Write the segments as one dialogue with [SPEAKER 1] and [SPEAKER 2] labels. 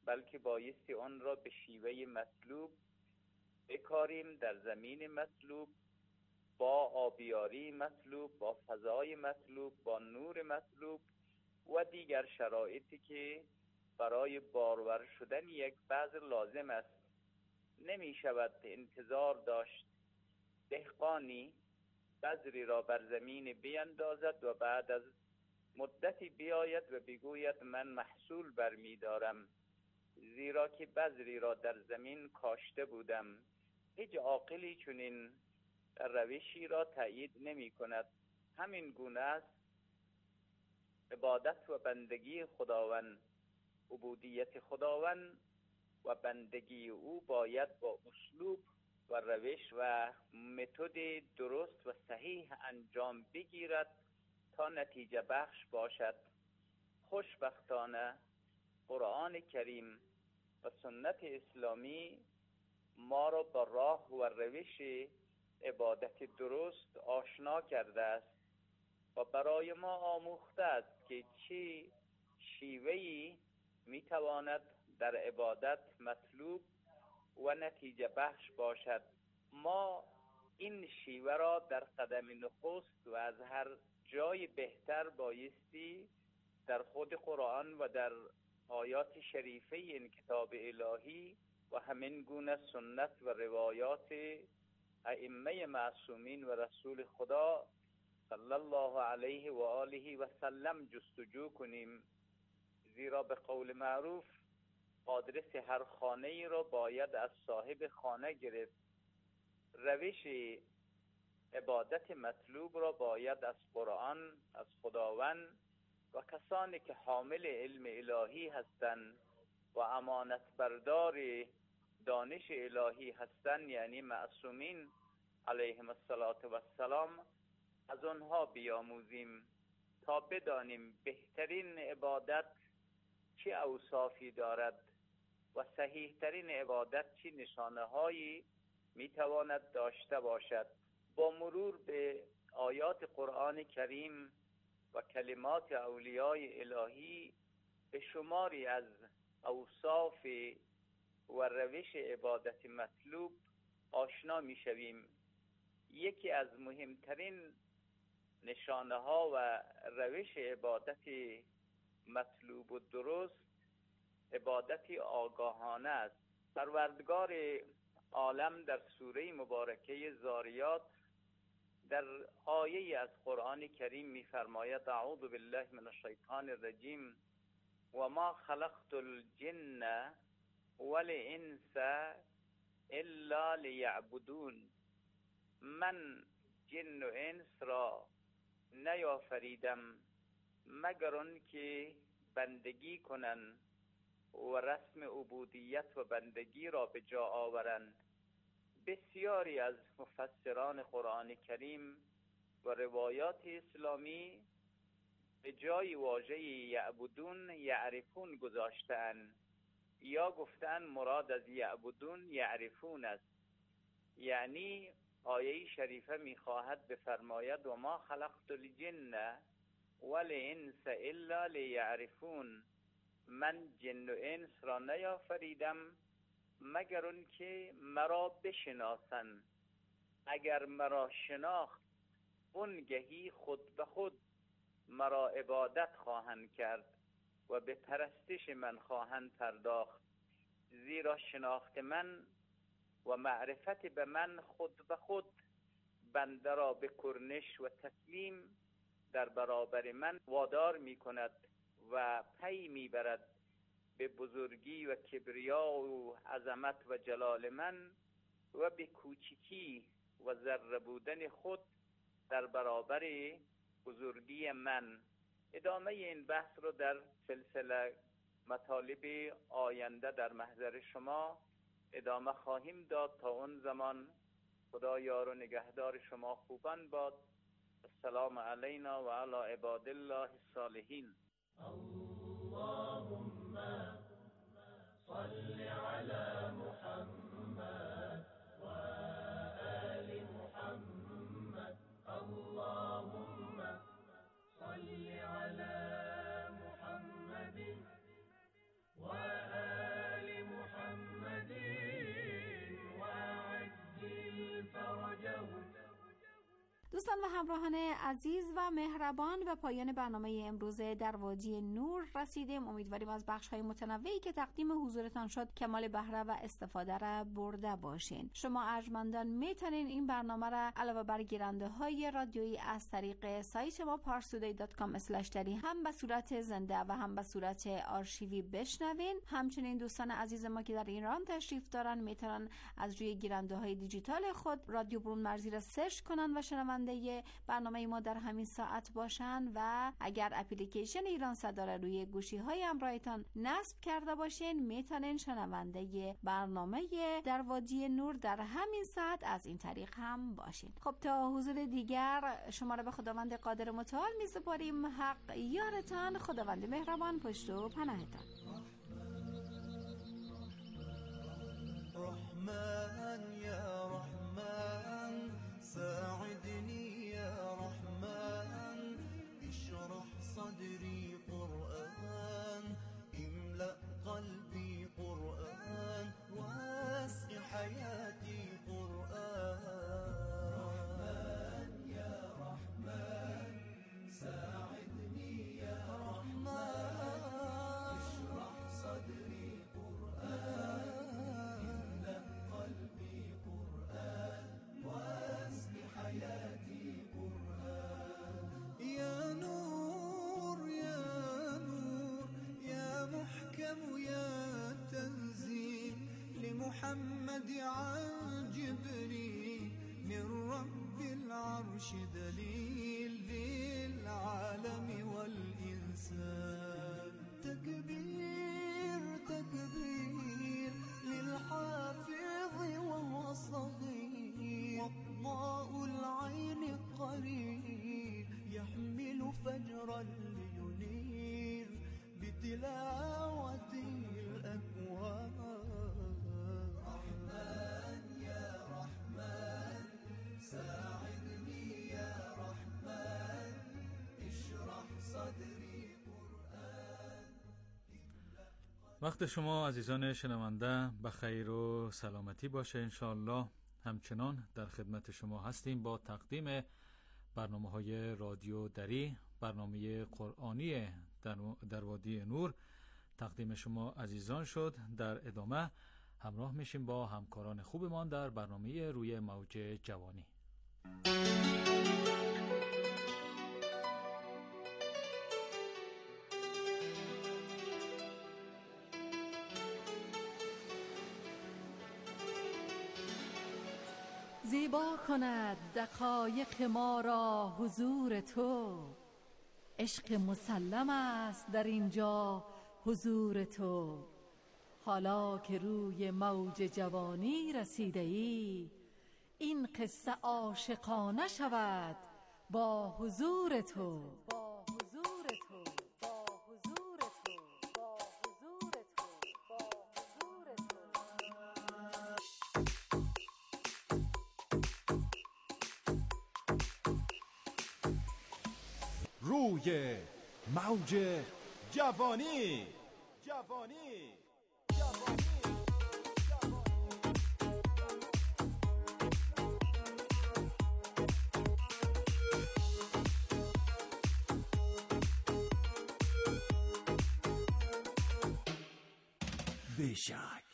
[SPEAKER 1] بلکه بایستی آن را به شیوه مطلوب بکاریم، در زمین مطلوب، با آبیاری مطلوب، با فضای مطلوب، با نور مطلوب و دیگر شرایطی که برای بارور شدن یک بذر لازم است. نمی شود انتظار داشت دهقانی بذری را بر زمین بیندازد و بعد از مدتی بیاید و بگوید من محصول برمی دارم، زیرا که بذری را در زمین کاشته بودم. هیچ عاقلی چنین روشی را تأیید نمی کند. همین گونه است عبادت و بندگی خداوند. عبودیت خداوند و بندگی او باید با اسلوب و روش و متد درست و صحیح انجام بگیرد تا نتیجه بخش باشد. خوشبختانه قرآن کریم و سنت اسلامی ما را با راه و روش عبادت درست آشنا کرده است و برای ما آموخته است که چه شیوهی میتواند در عبادت مطلوب و نتیجه بخش باشد. ما این شیوه را در قدم نخست و از هر جای بهتر بایستی در خود قرآن و در آیات شریفه این کتاب الهی و همین گونه سنت و روایات ائمه معصومین و رسول خدا صلی الله علیه و آله و سلم جستجو کنیم، زیرا به قول معروف آدرس هر خانه ای را باید از صاحب خانه گرفت. روش عبادت مطلوب را باید از قرآن، از خداوند و کسانی که حامل علم الهی هستند و امانت بردار دانش الهی هستند، یعنی معصومین علیهم السلام، از آنها بیاموزیم تا بدانیم بهترین عبادت چه اوصافی دارد و صحیح ترین عبادت چه نشانه هایی میتواند داشته باشد. با مرور به آیات قرآن کریم و کلمات اولیای الهی به شماری از اوصاف و روش عبادت مطلوب آشنا میشویم. یکی از مهمترین نشانه ها و روش عبادت مطلوب و درست عبادت آگاهانه است. پروردگار عالم در سوره مبارکه ذاریات در آیه از قرآن کریم می‌فرماید اعوذ بالله من الشیطان الرجیم و ما خلقت الجن والانس الا لیعبدون. من جن و انس را نیافریدم مگر آن که بندگی کنند و رسم عبودیت و بندگی را به جا آورند. بسیاری از مفسران قرآن کریم و روایات اسلامی به جای واژه یعبدون یعرفون گذاشتند یا گفتند مراد از یعبدون یعرفون است. یعنی آیه شریفه میخواهد بفرماید و ما خلقت الجن والانس الا لیعرفون. من جن و انس را نیافریدم مگر اون که مرا بشناسند. اگر مرا شناخت اونگهی خود به خود مرا عبادت خواهند کرد و به پرستش من خواهند پرداخت، زیرا شناخت من و معرفت به من خود به خود بنده را به کرنش و تسلیم در برابر من وادار می کند و پی می برد به بزرگی و کبریا و عظمت و جلال من و به کوچکی و ذره بودن خود در برابر بزرگی من. ادامه این بحث رو در سلسله مطالب آینده در محضر شما ادامه خواهیم داد. تا اون زمان خدا یار و نگهدار شما خوبان باد. السلام علینا و علی عباد الله الصالحین.
[SPEAKER 2] اللهم صل على محمد وآل محمد. اللهم صل على محمد وآل
[SPEAKER 3] دوستان و همراهان عزیز و مهربان، به پایان برنامه امروز در وادی نور رسیدیم. امیدواریم از بخش‌های متنوعی که تقدیم حضورتان شد کمال بهره و استفاده را برده باشین. شما ارجمندان میتونین این برنامه را علاوه بر گیرنده‌های رادیویی از طریق سایت ما parstoday.com/dari هم به صورت زنده و هم به صورت آرشیوی بشنوین. همچنین دوستان عزیز ما که در ایران تشریف دارن میتونن از روی گیرنده‌های دیجیتال خود رادیو برون مرزی را سرچ کنن و شنونده برنامه ما در همین ساعت باشن و اگر اپلیکیشن ایران صدا را روی گوشی‌های همراهتان نصب کرده باشین میتونین شنونده برنامه در وادی نور در همین ساعت از این طریق هم باشین. خب تا حضور دیگر شما را به خداوند قادر متعال میسپاریم. حق یارتان، خداوند مهربان پشت و پناهتان.
[SPEAKER 2] رحمن یا رحمن ساعدني يا رحمن اشرح صدري قرآن املأ قلبي قرآن واسق حياتي قرآن رحمن يا رحمن ساعدني يا رحمن اشرح صدري قرآن املأ قلبي قرآن واسق حياتي قرآن يا نور يا نور يا محكم يا تنزيل لمحمد عن جبريل من رب العرش دليل للعالم والإنسان تكبير تكبير للحافظ وهو صغير وضاء العين قريب يحمل فجرا لينير بتلاوته الأكوان رحمن يا رحمن ساعدني يا رحمن اشرح صدري قرآن.
[SPEAKER 4] وقت شما عزیزان شنونده به خیر و سلامتی باشه انشاءالله. همچنان در خدمت شما هستیم با تقدیم برنامه‌های رادیو دری. برنامه قرآنی در وادی نور تقدیم شما عزیزان شد. در ادامه همراه میشیم با همکاران خوبمان در برنامه روی موج جوانی.
[SPEAKER 5] زیبا کند دقایق ما را حضور تو، عشق مسلم است در اینجا حضور تو. حالا که روی موج جوانی رسیده ای، این قصه عاشقانه شود با حضور تو.
[SPEAKER 6] روی موج جوانی. بیشک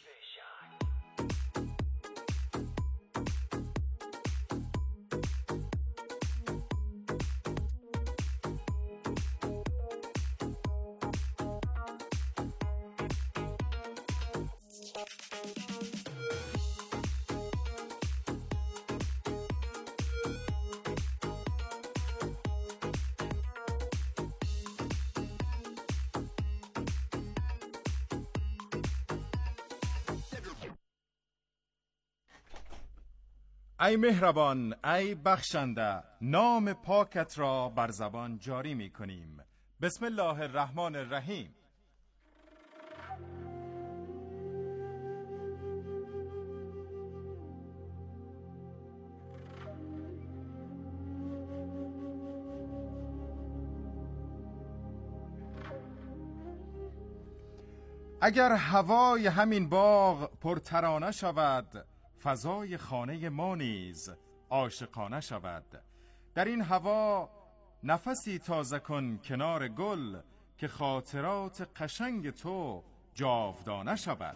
[SPEAKER 6] ای مهربان، ای بخشنده، نام پاکت را بر زبان جاری می کنیم. بسم الله الرحمن الرحیم. اگر هوای همین باغ پرترانه شود، فضای خانه ما نیز عاشقانه شود. در این هوا نفسی تازه کن کنار گل، که خاطرات قشنگ تو جاودانه شود.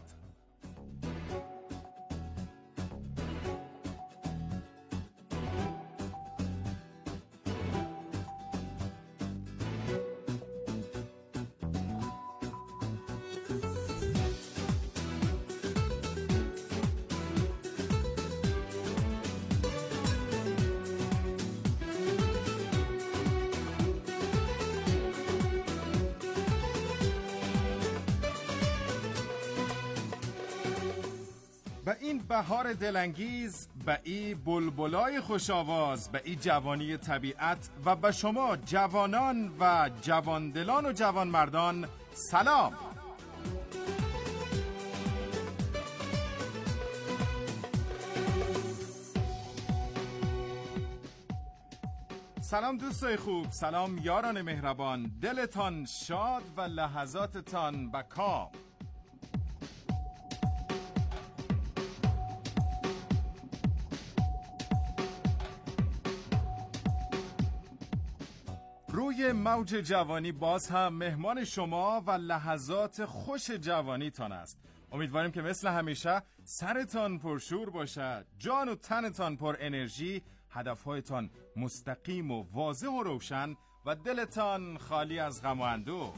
[SPEAKER 6] به این بهار دلانگیز، به این بلبلای خوش آواز، به این جوانی طبیعت و به شما جوانان و جواندلان و جوانمردان سلام. سلام دوستای خوب، سلام یاران مهربان، دلتان شاد و لحظاتتان بکام. روی موج جوانی باز هم مهمان شما و لحظات خوش جوانیتان است. امیدواریم که مثل همیشه سرتان پرشور باشد، جان و تنتان پر انرژی، هدفهایتان مستقیم و واضح و روشن و دلتان خالی از غم و اندوه.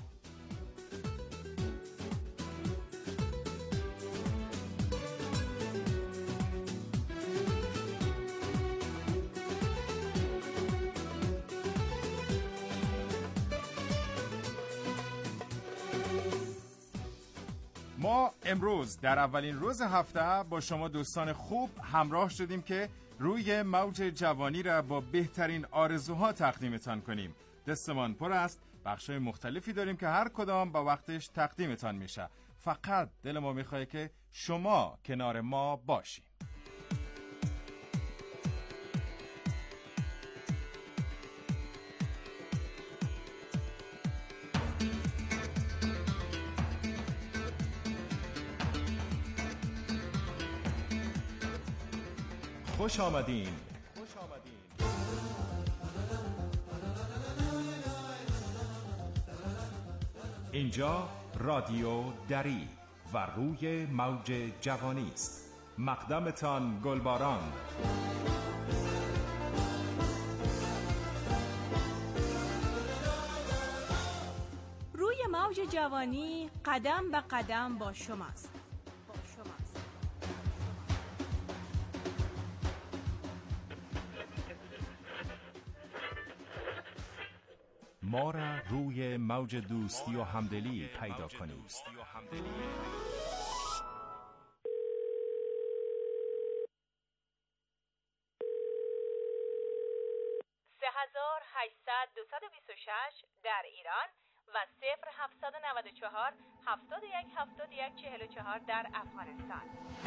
[SPEAKER 6] ما امروز در اولین روز هفته با شما دوستان خوب همراه شدیم که روی موج جوانی را با بهترین آرزوها تقدیمتان کنیم. دستمان پر است، بخشای مختلفی داریم که هر کدام با وقتش تقدیمتان میشه. فقط دل ما میخواد که شما کنار ما باشین. خوش آمدین. اینجا رادیو دری و روی موج جوانی است. مقدمتان گلباران.
[SPEAKER 7] روی موج جوانی قدم به قدم با شماست.
[SPEAKER 6] ما را روی موج دوستی و همدلی پیدا کنید.
[SPEAKER 7] 3800-226 در ایران و 0794-7171-44 در افغانستان.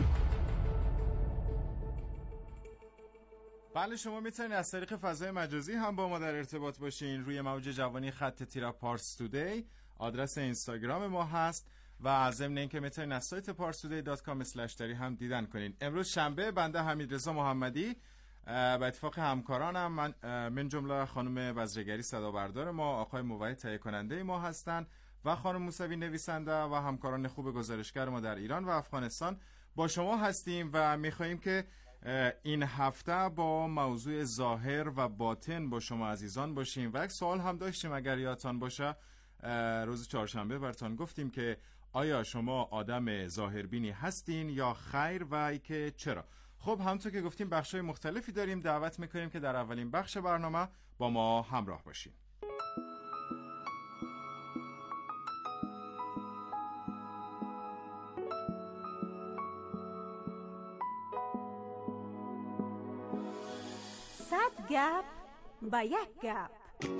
[SPEAKER 6] بله، شما میتونید از طریق فضای مجازی هم با ما در ارتباط باشین. روی موج جوانی خط تیره پارس تودی آدرس اینستاگرام ما هست و ضمن اینکه میتونید از سایت parstoday.com/dari هم دیدن کنین. امروز شنبه، بنده حمیدرضا محمدی به اتفاق همکارانم من جمله خانم بزرگری صدابردار ما، آقای موحد تهیه کننده ما هستن و خانم موسوی نویسنده و همکاران خوب گزارشگر ما در ایران و افغانستان با شما هستیم و میخواییم که این هفته با موضوع ظاهر و باطن با شما عزیزان باشیم و یک سوال هم داشتیم اگر یادتان باشه. روز چهارشنبه براتون گفتیم که آیا شما آدم ظاهربینی هستین یا خیر و ای که چرا؟ خب همونطور که گفتیم بخشای مختلفی داریم. دعوت میکنیم که در اولین بخش برنامه با ما همراه باشین.
[SPEAKER 7] صد گپ با یک گپ.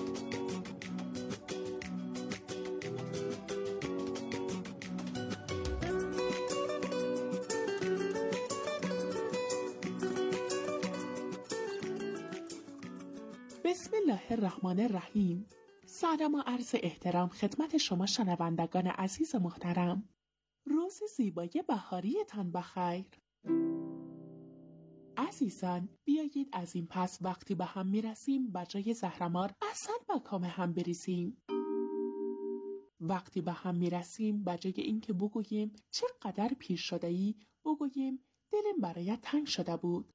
[SPEAKER 8] بسم الله الرحمن الرحیم. سلام و عرض احترام خدمت شما شنوندگان عزیز محترم. روز زیبای بهاریتان بخیر. عزیزان، بیایید از این پس وقتی به هم میرسیم بجای زهرمار عسل و کام هم بریزیم. وقتی به هم میرسیم بجای اینکه بگوییم چقدر پیر شده ای، بگوییم دلم برایت تنگ شده بود.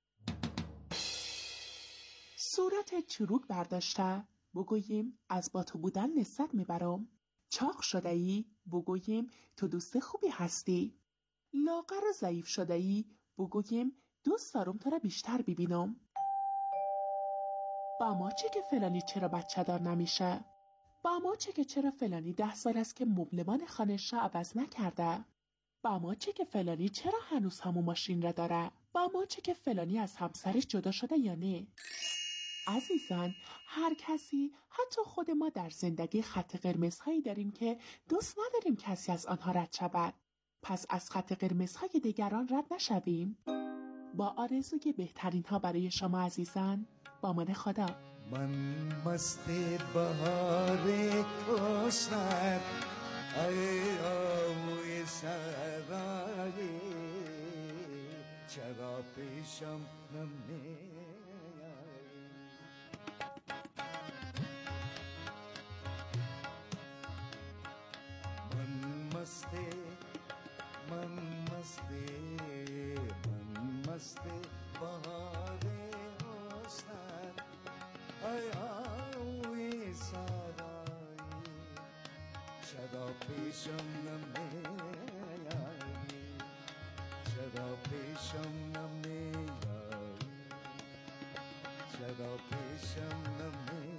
[SPEAKER 8] صورت چروک برداشته، بگوییم از با تو بودن لذت میبرم. چاق شده ای، بگوییم تو دوست خوبی هستی. لاغر و ضعیف شده ای، بگوییم دوست دارم تو را بیشتر ببینم. با ما چه که فلانی چرا بچه دار نمیشه؟ با ما چه که چرا فلانی 10 سال است که مبلمان خانه‌اش را عوض نکرده؟ با ما چه که فلانی چرا هنوز همون ماشین را داره؟ با ما چه که فلانی از همسرش جدا شده یا نه؟ عزیزان، هر کسی، حتی خود ما در زندگی خط قرمزهایی داریم که دوست نداریم کسی از آنها رد شود. پس از خط قرمزهای دیگران رد نشویم. با آرزوی بهترین ها برای شما عزیزان، با امان خدا.
[SPEAKER 2] من مست بهار حسنت ای آهوی سرایی چرا پیشم نمیایی. من مست بهار حسنت ای آهوی سرایی چرا پیشم نمیایی، چرا پیشم نمیایی، چرا پیشم نمیایی.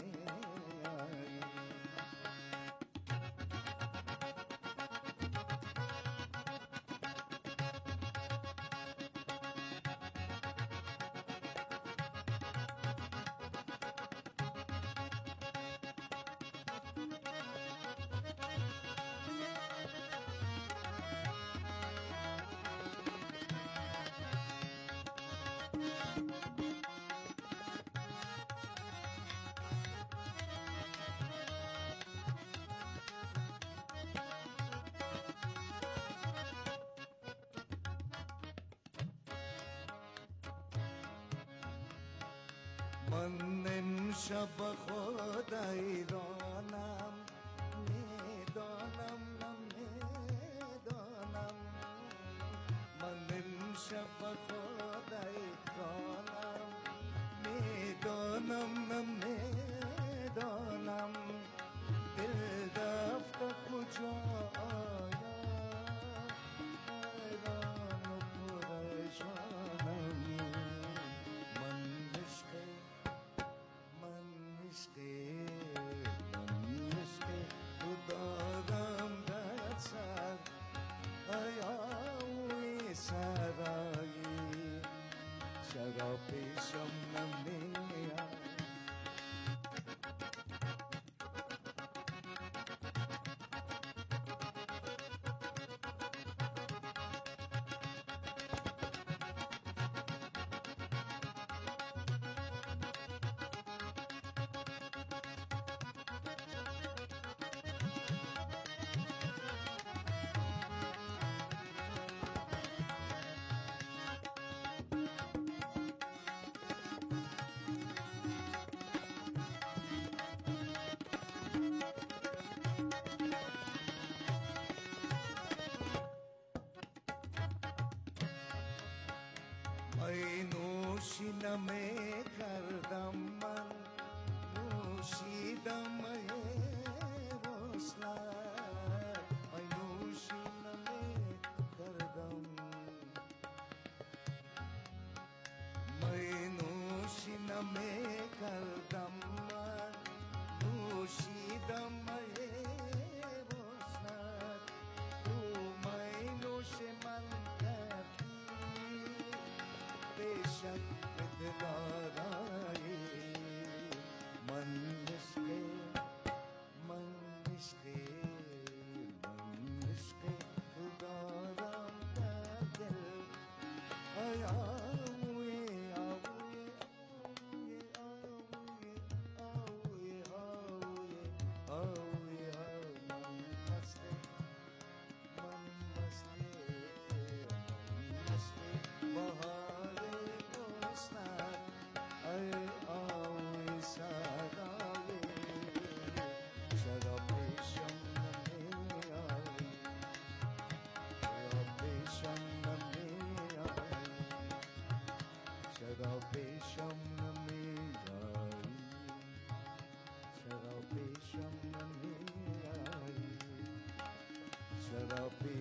[SPEAKER 2] من امشب خود ایرانم، میدانم نمیدانم. من امشب خود ایرانم، میدانم نمیدانم. دل رفته کجا آیا ایران و پریشانم. چرا پیشم نمیای. ای نوشی نمیکردم من، نوشیدم ای وصلت. ای نوشی نمیکردم، ای نوشی نمیکردم من، نوشیدم ای وصلت. تو می نوش من بیشک دلارایی. من عشق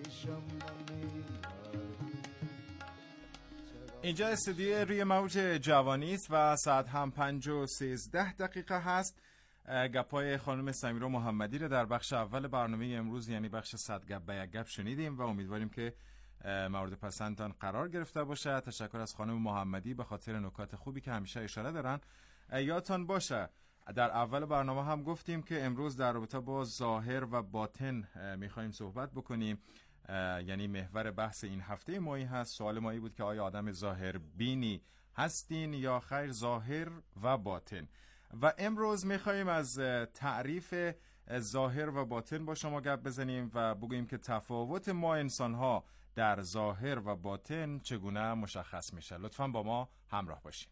[SPEAKER 6] اینجا استودیو روی موج جوانی است و ساعت هم 5:13 هست. گپای خانم سمیرا محمدی رو در بخش اول برنامه امروز یعنی بخش 100 گپ به یک گپ شنیدیم و امیدواریم که مورد پسندتان قرار گرفته باشه. تشکر از خانم محمدی به خاطر نکات خوبی که همیشه اشاره دارن. یادتان باشه در اول برنامه هم گفتیم که امروز در رابطه با ظاهر و باطن میخوایم صحبت بکنیم، یعنی محور بحث این هفته مایی هست. سوال مایی بود که آیا آدم ظاهر بینی هستین یا خیر ظاهر و باطن؟ و امروز میخوایم از تعریف ظاهر و باطن با شما گپ بزنیم و بگوییم که تفاوت ما انسان‌ها در ظاهر و باطن چگونه مشخص میشه. لطفاً با ما همراه باشین.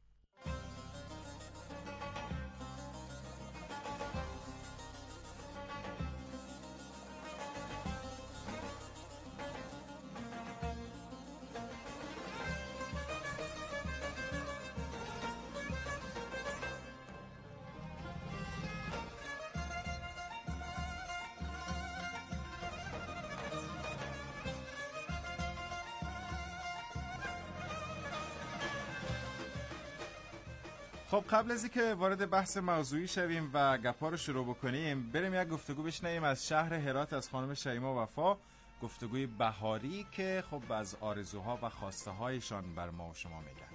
[SPEAKER 6] خب قبل از اینکه وارد بحث موضوعی شویم و گپا رو شروع بکنیم، بریم یک گفتگو بشنویم از شهر هرات از خانم شیما وفا، گفتگوی بهاری که خب از آرزوها و خواسته هایشان بر ما و شما میگن.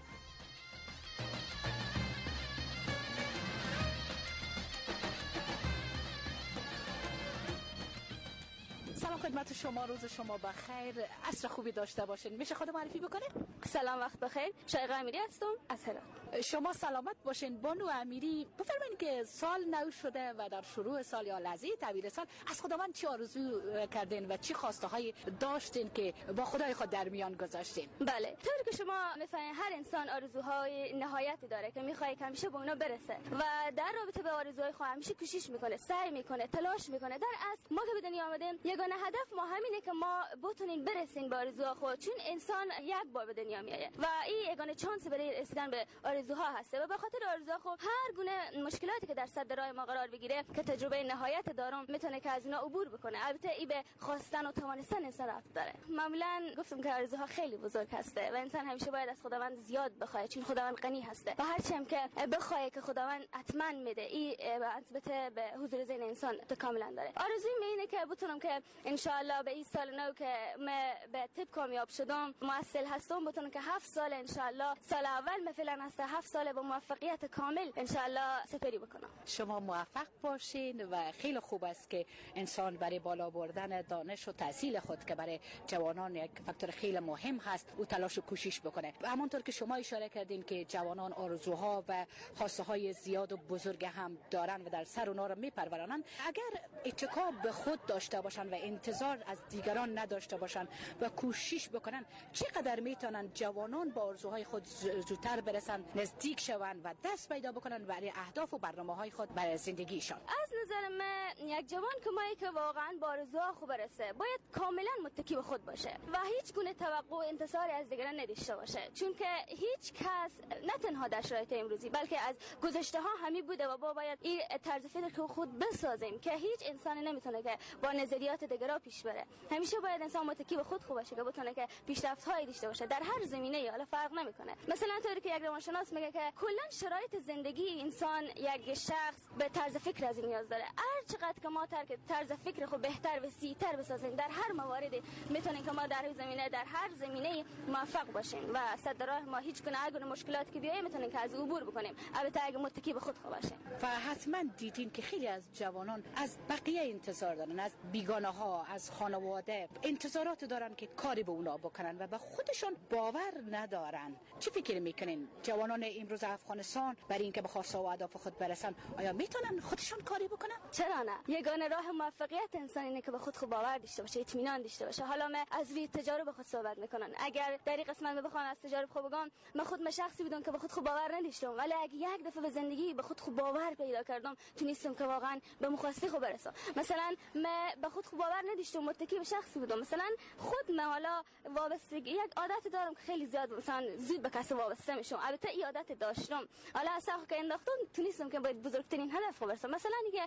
[SPEAKER 9] سلام خدمت شما، روز شما بخیر، عصر خوبی داشته باشین. میشه خود معرفی بکنه؟
[SPEAKER 10] سلام، وقت بخیر. شایقه امیری هستم از هرات.
[SPEAKER 9] شما سلامت باشین. بانو امیری، بفرمایید که سال نو شده و در شروع سال یا لحظه تعبیر سال از خداوند چی آرزو کردین و چی خواسته هایی داشتین که با خدای خود در میان گذاشتین؟
[SPEAKER 10] بله، طوری که شما میفهمید هر انسان آرزوهای نهایتی داره که میخواد که همیشه به اونا برسه و در رابطه به آرزوهای خود همیشه کوشش میکنه، سعی میکنه، تلاش میکنه. در اصل ما که به دنیا آمدیم یگانه هدف ما همینه که ما بتونیم برسیم به آرزوها خود، چون انسان یک بار به دنیا میاد و این یگانه چانس برای رسیدن به آرزوها هست و به خاطر آرزوها خود هر گونه مشکلاتی که در صد راه ما قرار بگیره که تجربه نهایت دارم میتونه که از اینا عبور بکنه. البته این به خواستن و توانستن انسان ربط داره. معمولا گفتم که آرزوها خیلی بزرگ هسته و انسان همیشه باید از خداوند زیاد بخواد، چون خداوند غنی هسته و هر چیم که بخواد که خداوند حتما میده. این البته به حضور ذهن انسان کاملا داره. آرزوی اینه که بتونم که ان شاء الله به این سال نو که من به طب کامیاب شدم، مؤثر هستم، بتونم که 7 سال ان شاء الله، سال اول مثلا هست 7 سال با موفقیت کامل ان شاء الله سپری بکنم.
[SPEAKER 9] شما موفق باشین و خیلی خوب است که انسان برای بالا بردن دانش و تحصیل خود که برای جوانان یک فاکتور خیلی مهم هست او تلاش و کوشش بکنه. همونطور که شما اشاره کردین که جوانان آرزوها و خواسته های زیاد و بزرگ هم دارن و در سر اونها رو میپرورانن، اگر اتکا به خود داشته باشن و انتظار از دیگران نداشته باشن و کوشش بکنن، چقدر میتونن جوانان با آرزوهای خود زودتر برسن، نزدیک شون و دست پیدا بکنن برای اهداف و برنامه‌های خود برای زندگیشان.
[SPEAKER 10] از نظر من یک جوان که واقعا با آرزوها خوب برسه باید کاملا متکی به خود باشه و هیچ گونه توقع و انتظاری از دیگران نداشته باشه، چون که هیچ کس نه تنها در شرایط امروزی بلکه از گذشته ها همی بوده و باید این طرز فکر رو خود بسازیم که هیچ انسانی نمیتونه که با نظریات دیگران پیش بره. همیشه باید انسان متکی به خود خوب باشه که بتونه که پیشرفت‌هایی داشته باشه در هر زمینه‌ای، حالا فرق نمیکنه. مثلا طوری که یک روانشناس میگه که کلا شرایط زندگی انسان یک شخص به طرز فکر از نیاز داره. هر چقدر که ما طرز فکر خود بهتر و وسیع‌تر بسازیم در هر موردی، میتونیم که ما در هر زمینه موفق باشیم و صد راه ما هیچ گونه مشکلاتی که بیاید میتونیم که از عبور بکنیم، البته اگه متکی به خود خوب باشیم.
[SPEAKER 9] و حتما دیدین که خیلی از جوانان از بقیه انتظار دارن، از بیگانه ها، از خانواده انتظارات دارن که کاری به اونا بکنن و به خودشون باور ندارن. چی فکر میکنین جوانان امروز افغانستان برای اینکه به خواسته و اهداف خود برسن آیا میتونن خودشون کاری بکنن؟
[SPEAKER 10] چرا نه؟ یگانه راه موفقیت انسان اینه که به خود باور داشته باشه، اطمینان داشته باشه. حالا من از روی تجارب خود صحبت میکنم. اگر در این قسمت بخوام از تجارب خود بگم، من خود شخصی بودم که به خود باور نداشتم، ولی اگه یک دفعه به زندگی به خود باور پیدا کردم تونستم که واقعا به مخواسته خود برسم. مثلا من به خود باور نداشتم، متکی به شخصی بودم. مثلا خود من حالا وابستگی یک عادت دارم که خیلی زیاد مثلا زود به کسی وابسته میشم. البته این عادت داشتم، حالا اصلا که انداختم تونستم که به بزرگترین هدف برسم. مثلا دیگه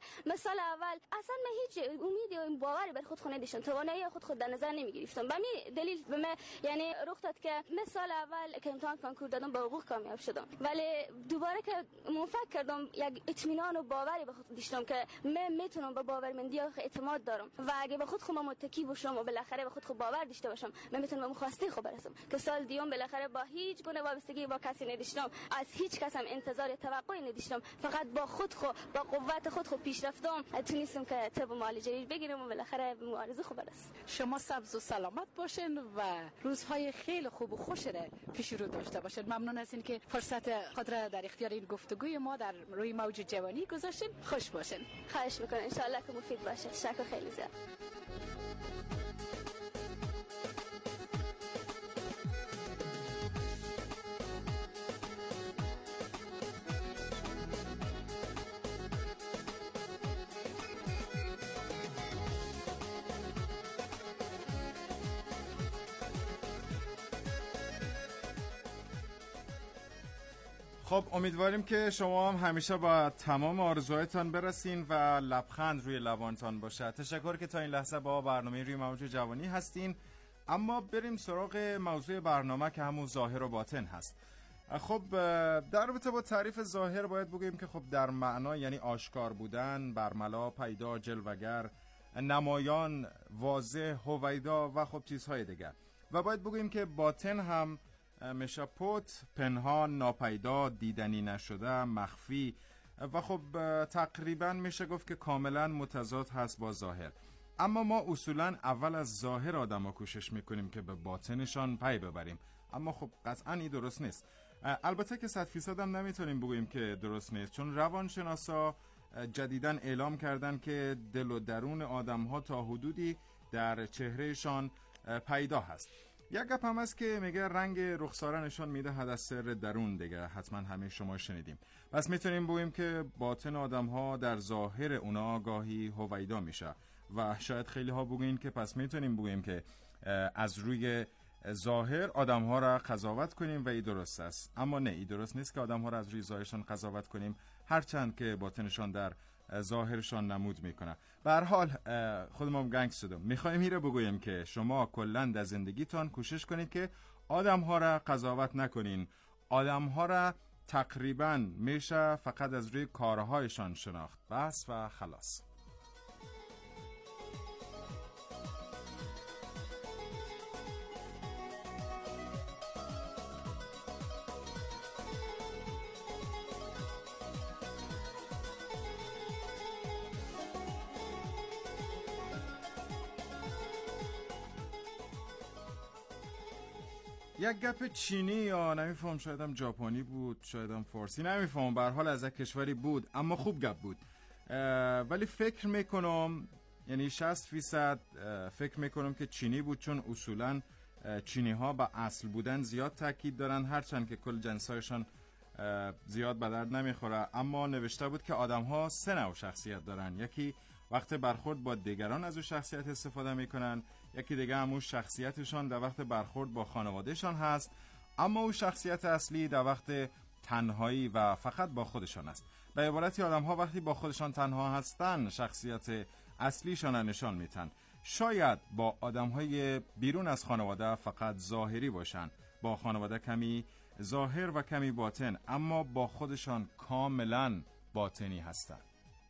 [SPEAKER 10] مثال اول اصلا من هیچ امیدی و باوری بر خود نداشتم، توانایی خود در نظر نمیگرفتم. به همین دلیل به من یعنی رخ داد که مثال اول که امتحان کنکور دادم با حقوق کامیاب شدم، ولی دوباره که فکر کردم یک اطمینان و باوری به خود داشتم که من میتونم با باورمندی و اعتماد دارم و اگه به خود متکی باشم و بالاخره به خود باور داشته باشم، من میتونم به خواسته خود برسم. که سال دیوم بالاخره با هیچ گونه وابستگی با کسی نداشتم، از هیچ کس هم انتظار توقعی نداشتم، فقط با با قوت خود پیش رفتم تونستم که طب معالجه بگیرم و بالاخره به معارضه خود برسم.
[SPEAKER 9] شما سبز و سلامت باشین و روزهای خیلی خوب و خوش را پیش رو داشته باشین. ممنون از اینکه فرصت خود را در اختیار این گفتگوی ما در روی موج جوانی گذاشتین. خوش باشین.
[SPEAKER 10] خواهش میکنم، ان شاء الله که مفید باشه. تشکر خیلی زیاد.
[SPEAKER 6] خب امیدواریم که شما هم همیشه با تمام آرزوهایتان برسین و لبخند روی لبانتان باشه. تشکر که تا این لحظه با برنامه روی موج جوانی هستین. اما بریم سراغ موضوع برنامه که همون ظاهر و باطن هست. خب در رابطه با تعریف ظاهر باید بگوییم که خب در معنا یعنی آشکار بودن، برملا، پیدا، جلوگر، نمایان، واضح، هویدا و خب چیزهای دیگر. و باید بگوییم که باطن هم مشاپوت، پنهان، ناپیدا، دیدنی نشده، مخفی و خب تقریبا میشه گفت که کاملا متضاد هست با ظاهر. اما ما اصولا اول از ظاهر آدم ها کوشش میکنیم که به باطنشان پی ببریم، اما خب قطعا این درست نیست. البته که 100% هم نمیتونیم بگوییم که درست نیست، چون روانشناسا جدیداً اعلام کردن که دل و درون آدم ها تا حدودی در چهرهشان پیدا هست. یک گپ هم هست که میگه رنگ رخساره نشان میدهد از سر درون دیگه، حتما همه شما شنیدیم. پس میتونیم بگوییم که باطن آدم ها در ظاهر اونا گاهی هویدا میشه و شاید خیلی ها بگوین که پس میتونیم بگوییم که از روی ظاهر آدم ها را قضاوت کنیم و این درست است. اما نه، این درست نیست که آدم ها را از روی ظاهرشان قضاوت کنیم، هرچند که باطنشان در ظاهرشان نمود میکنه. به هر حال خودمون گنگ شدم. میخوایم میره بگویم که شما کلا در زندگیتان کوشش کنید که آدم ها را قضاوت نکنین. آدم ها را تقریبا میشه فقط از روی کارهایشان شناخت، بس و خلاص. یک گپ چینی یا نمیفهم، شاید هم ژاپنی بود، شاید هم فارسی، نمیفهم، به هر حال از یک کشوری بود، اما خوب گپ بود. ولی فکر میکنم یعنی 60% فکر میکنم که چینی بود، چون اصولا چینی ها به اصل بودن زیاد تاکید دارن، هرچند که کل جنسایشان زیاد به درد نمیخوره. اما نوشته بود که آدم ها 3 نوع شخصیت دارن. یکی وقت برخورد با دیگران از اون شخصیت استفاده میکنن، یکی دیگه همون شخصیتشان در وقت برخورد با خانوادهشان هست، اما اون شخصیت اصلی در وقت تنهایی و فقط با خودشان است. به عبارتی آدم ها وقتی با خودشان تنها هستن شخصیت اصلیشان نشان میتن. شاید با آدم های بیرون از خانواده فقط ظاهری باشن، با خانواده کمی ظاهر و کمی باطن، اما با خودشان کاملا باطنی هستن.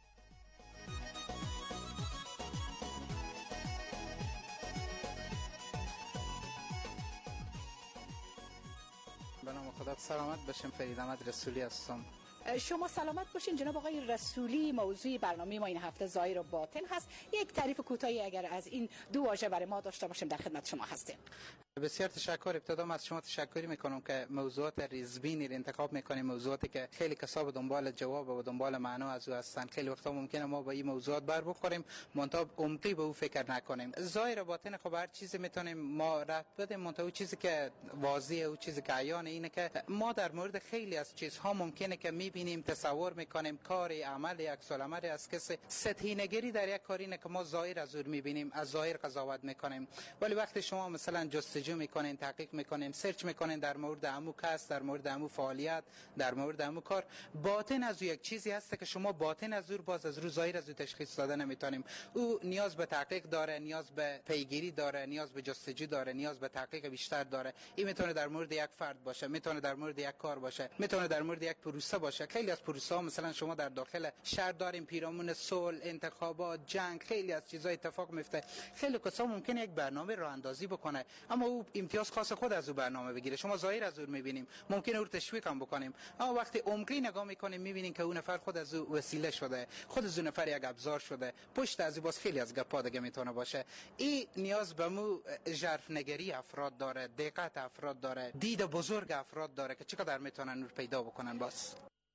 [SPEAKER 11] به نام خدا. سلامت باشین. فرید احمد رسولی هستم.
[SPEAKER 9] شما سلامت باشین جناب آقای رسولی. موضوع برنامه ما این هفته ظاهر و باطن هست. یک تعریف کوتاهی اگر از این دو واژه برای ما داشته باشیم در خدمت شما هستیم.
[SPEAKER 11] بسیار تشکر. ابتدا از شما تشکر میکنم که موضوعات ریزبینی رو انتخاب میکنیم، موضوعاتی که خیلی کسا به دنبال جواب و به دنبال معنا از او هستن. خیلی وقتا ممکنه ما با این موضوعات بر بخوریم منتها عمقی به او فکر نکنیم. ظاهر و باطن خب هر چیزی میتونیم ما رد بدیم، منتها چیزی که واضحه و چیزی که عیانه اینه که ما در مورد خیلی از چیزها ممکنه که میبینیم، تصور میکنیم، کاری، عمل، عکس العمل از کسی، سطحی نگری در یک کاری اینه که ما ظاهر از او میبینیم، از ظاهر قضاوت میکنیم. ولی وقتی شما مثلا جستجو جستجو میکنین، تحقیق میکنین، سرچ میکنین در مورد عمو کس، در مورد عمو فعالیت، در مورد عمو کار. باطن از او یک چیزی هست که شما باطن از او باز از رو ظاهر از او تشخیص داده نمیتونیم. او نیاز به تحقیق داره، نیاز به پیگیری داره، نیاز به جستجو داره، نیاز به تحقیق بیشتر داره. این میتونه در مورد یک فرد باشه، میتونه در مورد یک کار باشه، میتونه در مورد یک پروسه باشه. خیلی از پروسه ها مثلا شما در داخل شهر داریم، پیرامون صلح، انتخابات، جنگ، خیلی از چیزا اتفاق میفته. خیلی کسا ممکنه یک برنامه راه اندازی بکنه اما او امتیاز خاص خود از او برنامه بگیره. شما ظاهر از او میبینیم، ممکنه او رو تشویق هم بکنیم، اما وقتی عمقی نگاه میکنیم میبینیم که اون نفر خود از او وسیله شده، خود از اون نفر یک ابزار شده. پشت از باز خیلی از گپا دیگه میتونه باشه. این نیاز به مو ژرف نگری افراد داره، دقت افراد داره، دید بزرگ افراد داره که چقدر میتونن نور پیدا بکنن. باز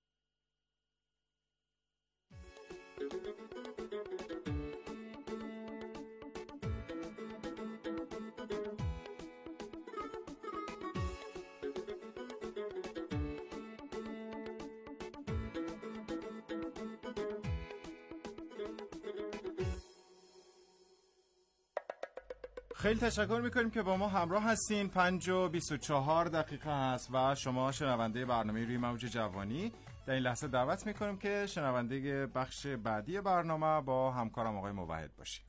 [SPEAKER 6] خیلی تشکر میکنیم که با ما همراه هستین. 5:24 هست و شما شنونده برنامه روی موج جوانی. در این لحظه دعوت میکنیم که شنونده بخش بعدی برنامه با همکارم آقای موحد باشید.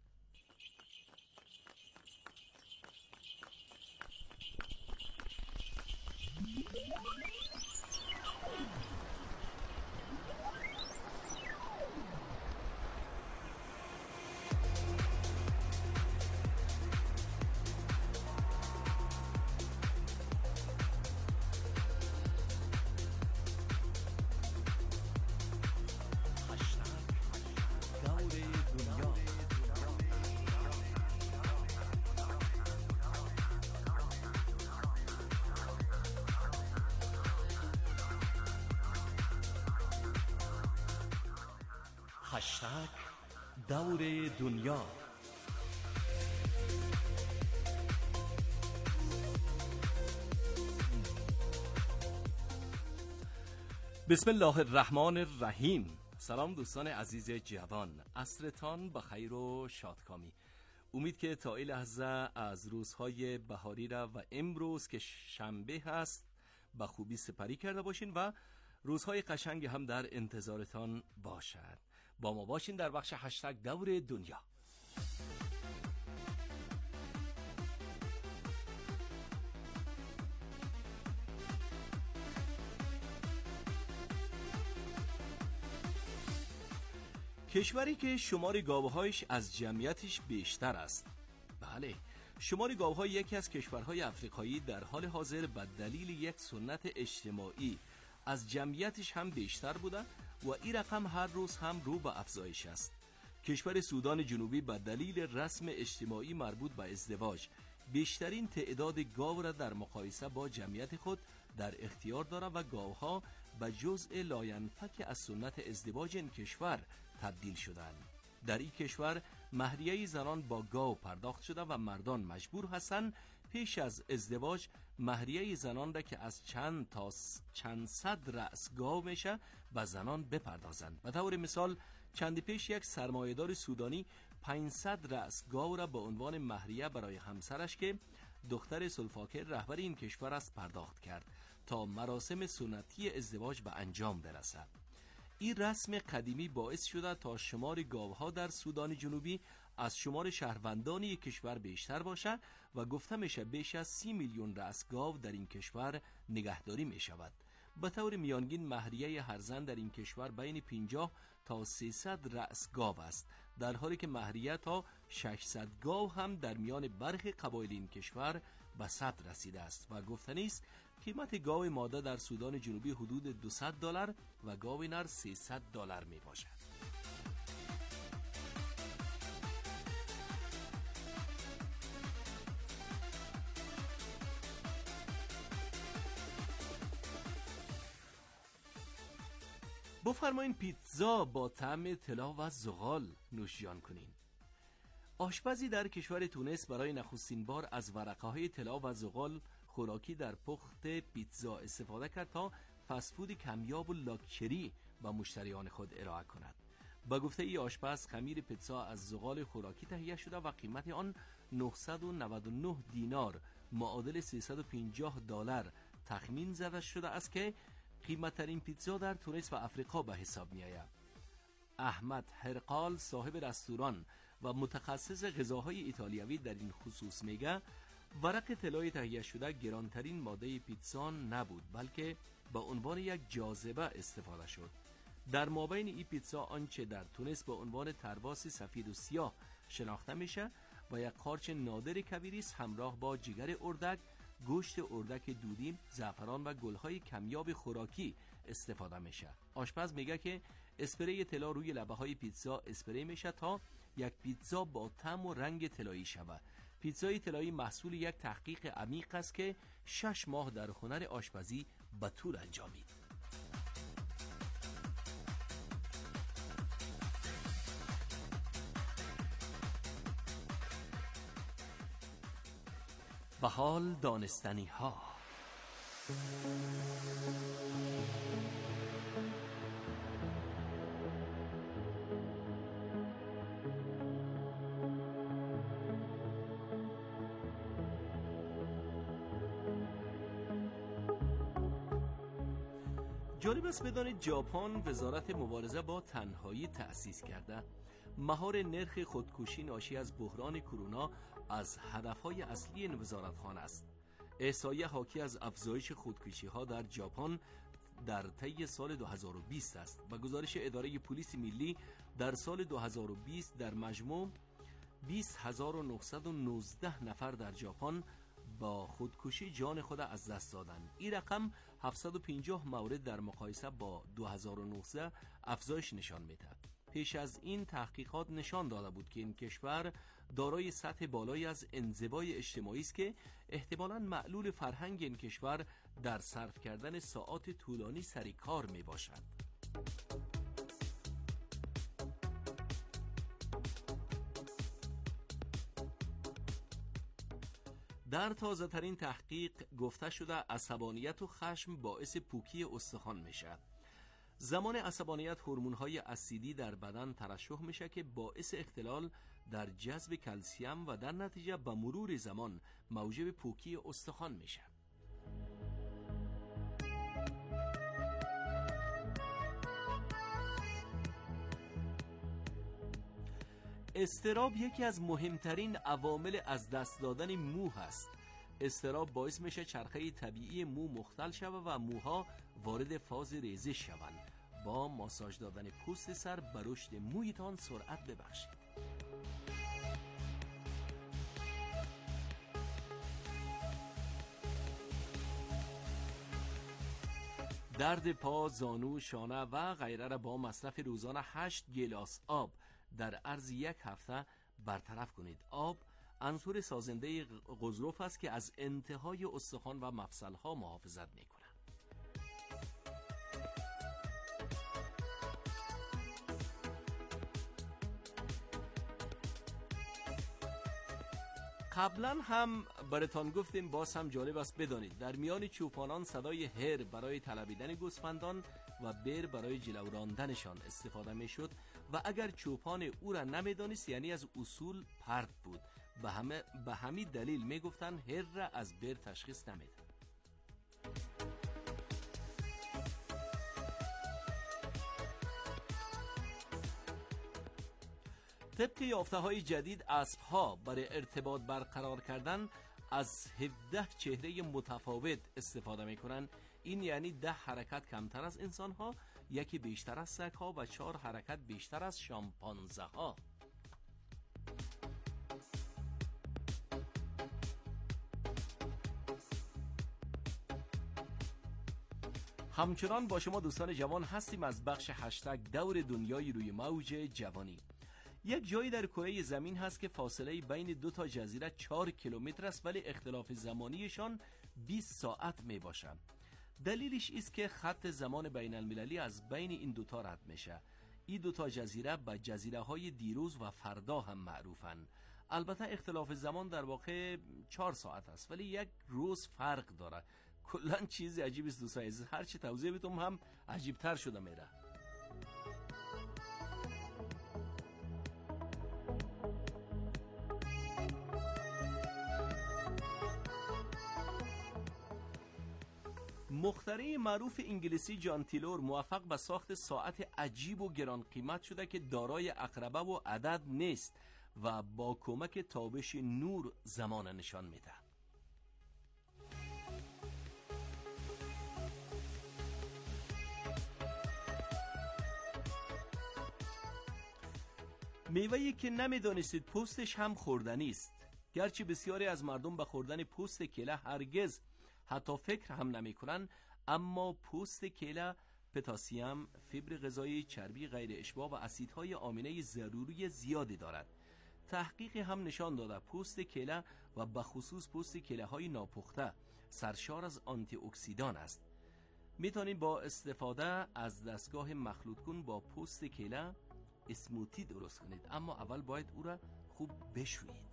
[SPEAKER 12] هشتگ دور دنیا. بسم الله الرحمن الرحیم. سلام دوستان عزیز جوان، عصرتان بخیر و شادکامی. امید که تا این لحظه از روزهای بهاری را و امروز که شنبه هست به خوبی سپری کرده باشین و روزهای قشنگ هم در انتظارتان باشد. با ما باشین در بخش هشتگ دور دنیا. کشوری که شمار گاوهایش از جمعیتش بیشتر است. بله، شمار گاوها یکی از کشورهای افریقایی در حال حاضر به دلیل یک سنت اجتماعی از جمعیتش هم بیشتر بوده و این رقم هر روز هم رو به افزایش است. کشور سودان جنوبی به دلیل رسم اجتماعی مربوط به ازدواج بیشترین تعداد گاو را در مقایسه با جمعیت خود در اختیار دارد و گاوها به جزء لاینفک از سنت ازدواج این کشور تبدیل شدند. در این کشور مهریه زنان با گاو پرداخت شده و مردان مجبور هستند پیش از ازدواج مهریه زنان را که از چند تا چند صد رأس گاو میشه به زنان بپردازند. به طور مثال چند پیش یک سرمایه‌دار سودانی 500 رأس گاو را به عنوان مهریه برای همسرش که دختر سلفاکر رهبر این کشور است پرداخت کرد تا مراسم سنتی ازدواج به انجام برسد. این رسم قدیمی باعث شده تا شمار گاوها در سودان جنوبی از شمار شهروندان یک کشور بیشتر باشه و گفته میشه بیش از 30 میلیون رأس گاو در این کشور نگهداری می شود. به طور میانگین مهریه هر زن در این کشور بین 50 تا 300 رأس گاو است، در حالی که مهریه تا 600 گاو هم در میان برخی قبایل این کشور به 100 رسیده است و گفتنی است قیمت گاو ماده در سودان جنوبی حدود $200 و گاو نر $300 می باشد. بفرمایین پیتزا با طعم طلا و زغال نوشیان کنین. آشپزی در کشور تونس برای نخستین بار از ورقه‌های طلا و زغال خوراکی در پخت پیتزا استفاده کرد تا فست‌فود کمیاب و لاکچری به مشتریان خود ارائه کند. با گفته ای آشپز خمیر پیتزا از زغال خوراکی تهیه شده و قیمت آن 999 دینار معادل $350 تخمین زده شده است که قیمت‌ترین پیتزا در تونس و افریقا به حساب می‌آید. احمد هرقال صاحب رستوران و متخصص غذاهای ایتالیوی در این خصوص میگه ورق طلای تهیه شده گرانترین ماده پیتزا نبود، بلکه به عنوان یک جاذبه استفاده شد. در مابین این پیتزا آنچه در تونس به عنوان ترواس سفید و سیاه شناخته میشه و یک قارچ نادر کویریس همراه با جگر اردک، گوشت اردک دودیم، زعفران و گل‌های کمیاب خوراکی استفاده میشه. آشپز میگه که اسپری طلا روی لبه‌های پیتزا اسپری میشه تا یک پیتزا با طعم و رنگ طلایی شود. پیتزای طلایی محصول یک تحقیق عمیق است که 6 ماه در هنر آشپزی به طول انجامید. و حال دانستنی ها. جالب است بدانید ژاپن وزارت مبارزه با تنهایی تأسیس کرده. مهار نرخ خودکشی ناشی از بحران کرونا از هدفهای اصلی این وزارتخانه است. احصایه حاکی از افزایش خودکشی‌ها در ژاپن در طی سال 2020 است و گزارش اداره پلیس ملی در سال 2020 در مجموع 20919 نفر در ژاپن با خودکشی جان خود از دست دادند. این رقم 750 مورد در مقایسه با 2019 افزایش نشان می‌دهد. پیش از این تحقیقات نشان داده بود که این کشور دارای سطح بالایی از انزوای اجتماعی است که احتمالاً معلول فرهنگ این کشور در صرف کردن ساعات طولانی سر کار می باشد. در تازه ترین تحقیق گفته شده عصبانیت و خشم باعث پوکی استخوان میشه. زمان عصبانیت هورمون‌های اسیدی در بدن ترشح میشه که باعث اختلال در جذب کلسیم و در نتیجه به مرور زمان موجب پوکی استخوان میشه. اضطراب یکی از مهمترین عوامل از دست دادن مو هست. اضطراب باعث میشه چرخه طبیعی مو مختل شود و موها وارد فاز ریزش شوند. با ماساژ دادن پوست سر به رشد مویتان سرعت ببخشید. درد پا، زانو، شانه و غیره را با مصرف روزانه 8 گیلاس آب در عرض یک هفته برطرف کنید. آب عنصر سازنده غضروف است که از انتهای استخوان و مفصل‌ها محافظت می‌کند. قبلا هم براتان گفتیم، باز هم جالب است بدانید در میان چوپانان صدای هر برای طلبیدن گوسفندان و بر برای جلو راندنشان استفاده میشد و اگر چوپان او را نمیدانست یعنی از اصول پرت بود. به همین دلیل میگفتن هر را از بر تشخیص نمیدن. طبق یافته‌های جدید اسب‌ها برای ارتباط برقرار کردن از 17 چهره متفاوت استفاده می‌کنند. این یعنی 10 حرکت کمتر از انسان‌ها، یکی بیشتر از سگ‌ها و 4 حرکت بیشتر از شامپانزه‌ها. همچنان با شما دوستان جوان هستیم از بخش هشتگ دور دنیای روی موج جوانی. یک جایی در کره زمین هست که فاصله بین دو تا جزیره 4 کیلومتر است ولی اختلاف زمانیشان 20 ساعت می باشد. دلیلش است که خط زمان بین المللی از بین این دوتا رد میشه. این دوتا جزیره به جزیره های دیروز و فردا هم معروفن. البته اختلاف زمان در واقع 4 ساعت است ولی یک روز فرق داره. کلا چیز عجیبی است دوستان عزیز، هر چی توضیح بدم هم عجیب تر شده میره. مخترع معروف انگلیسی جان تیلور موفق به ساخت ساعت عجیب و گران قیمت شده که دارای عقربه و عدد نیست و با کمک تابش نور زمان نشان میده. میوه‌ای که نمیدانستید پوستش هم خوردنی است. گرچه بسیاری از مردم به خوردن پوست کیله هرگز حتی فکر هم نمی‌کنند، اما پوست کیله پتاسیم، فیبر غذایی، چربی غیر اشباع و اسیدهای آمینه ضروری زیادی دارد. تحقیقی هم نشان داده پوست کیله و به خصوص پوست کیله‌های ناپخته سرشار از آنتی اکسیدان است. میتونید با استفاده از دستگاه مخلوط کن با پوست کیله اسموتی درست کنید، اما اول باید او را خوب بشویید.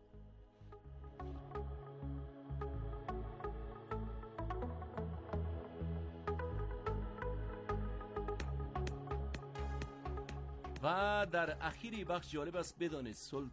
[SPEAKER 12] و در اخیری بخش جالب است بدانید